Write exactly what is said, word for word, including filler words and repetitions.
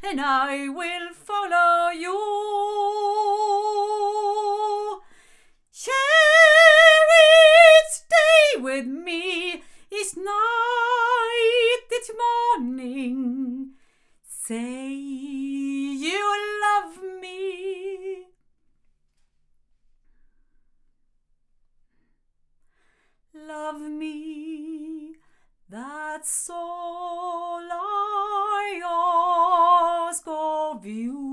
then I will follow you. Share each day with me, each night, each morning. Say you love me. Love me, that's all I ask of you.